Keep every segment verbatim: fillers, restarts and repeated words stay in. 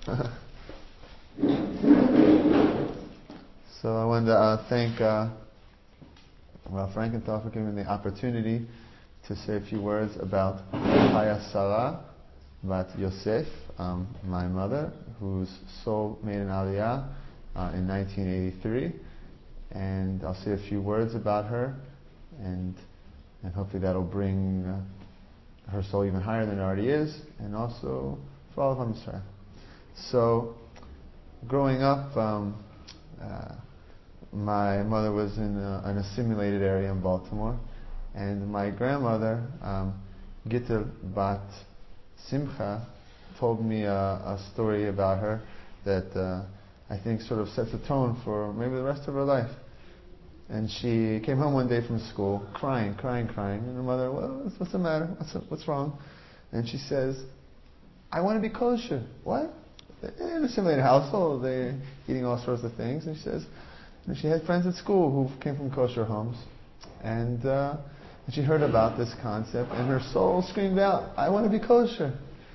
So I wanted to uh, thank uh, Rav Frankenthal for giving me the opportunity to say a few words about Chaya Sarah Bat Yosef, um, my mother, whose soul made an Aliyah uh, in nineteen eighty-three. And I'll say a few words about her, and and hopefully that'll bring uh, her soul even higher than it already is, and also for all of Am Yisrael. So, growing up, um, uh, my mother was in a, an assimilated area in Baltimore, and my grandmother, um, Gitta Bat Simcha, told me a, a story about her that uh, I think sort of sets a tone for maybe the rest of her life. And she came home one day from school, crying, crying, crying, and her mother, well, what's, what's the matter? What's what's wrong? And she says, I want to be kosher. What? In an assimilated household, they're eating all sorts of things. And she says, and she had friends at school who came from kosher homes, and, uh, and she heard about this concept, and her soul screamed out, I want to be kosher.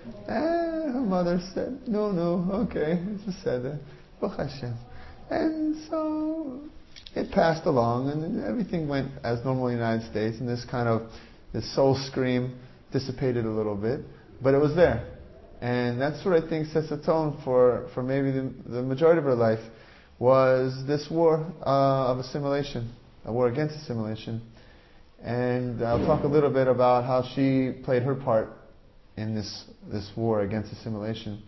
And her mother said, no, no, okay, just said that. Baruch Hashem. And so it passed along, and everything went as normal in the United States, and this kind of, this soul scream dissipated a little bit, but it was there. And that's what I think sets the tone for, for maybe the, the majority of her life, was this war uh, of assimilation, a war against assimilation. And I'll talk a little bit about how she played her part in this this war against assimilation.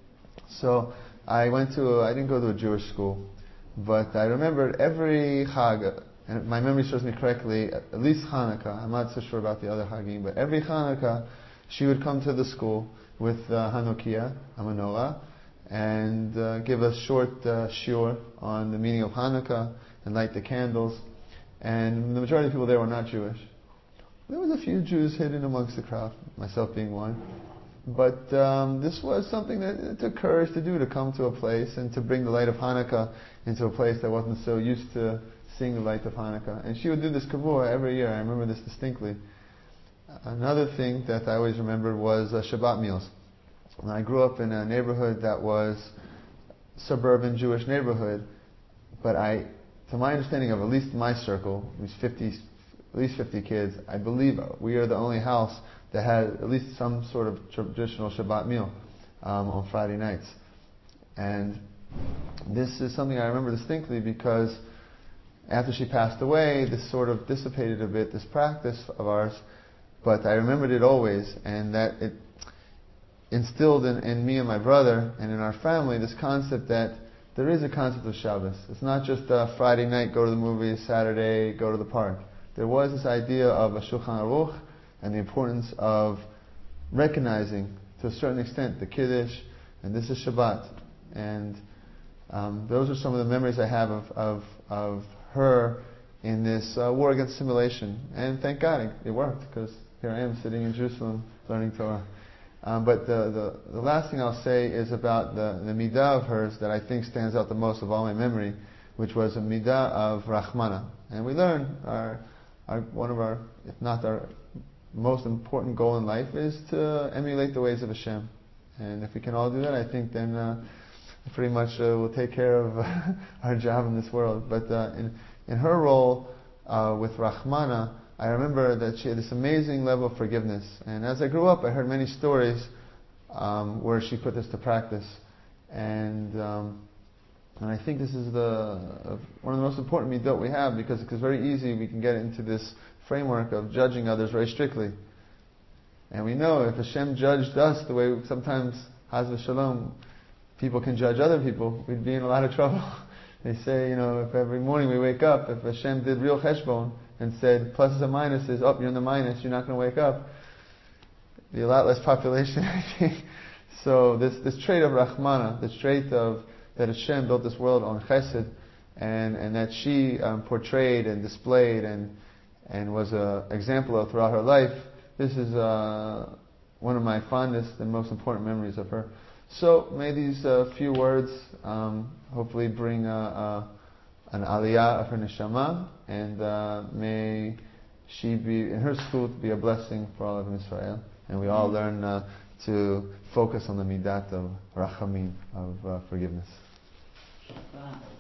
So I went to, a, I didn't go to a Jewish school, but I remembered every Chag, and my memory serves me correctly, at least Hanukkah, I'm not so sure about the other Chagim, but every Hanukkah she would come to the school with uh, Hanukkah, a menorah, and uh, give a short uh, shiur on the meaning of Hanukkah and light the candles. And the majority of people there were not Jewish. There was a few Jews hidden amongst the crowd, myself being one. But um, this was something that it took courage to do, to come to a place and to bring the light of Hanukkah into a place that wasn't so used to seeing the light of Hanukkah. And she would do this kavua every year. I remember this distinctly. Another thing that I always remembered was uh, Shabbat meals. And I grew up in a neighborhood that was suburban Jewish neighborhood, but I, to my understanding of at least my circle, it was fifty, at least fifty kids, I believe we are the only house that had at least some sort of traditional Shabbat meal um, on Friday nights. And this is something I remember distinctly because after she passed away, this sort of dissipated a bit, this practice of ours, but I remembered it always, and that it instilled in, in me and my brother and in our family this concept that there is a concept of Shabbos. It's not just uh, Friday night, go to the movies, Saturday, go to the park. There was this idea of a Shulchan Aruch and the importance of recognizing, to a certain extent, the Kiddush, and this is Shabbat. And um, those are some of the memories I have of, of, of her in this uh, war against assimilation. And thank God it, it worked, because here I am sitting in Jerusalem learning Torah. Um, but the, the, the last thing I'll say is about the, the midah of hers that I think stands out the most of all my memory, which was a midah of Rahmana. And we learn our, our one of our, if not our most important goal in life, is to emulate the ways of Hashem. And if we can all do that, I think then uh, pretty much uh, we'll take care of uh, our job in this world. But uh, in, in her role uh, with Rahmana, I remember that she had this amazing level of forgiveness. And as I grew up, I heard many stories um, where she put this to practice. And um, and I think this is the uh, one of the most important midot we have, because it's very easy we can get into this framework of judging others very strictly. And we know if Hashem judged us the way sometimes, Haz v'shalom, people can judge other people, we'd be in a lot of trouble. They say, you know, if every morning we wake up, if Hashem did real cheshbon and said pluses and minuses, oh, you're in the minus, you're not going to wake up, there'd be a lot less population, I think. So this this trait of Rahmana, this trait of that Hashem built this world on chesed, and, and that she um, portrayed and displayed and and was an example of throughout her life, this is uh, one of my fondest and most important memories of her. So may these uh, few words um, hopefully bring uh, uh, an aliyah of her neshama, and uh, may she be, in her school, to be a blessing for all of Israel. And we all learn uh, to focus on the midat of rachamim, of uh, forgiveness.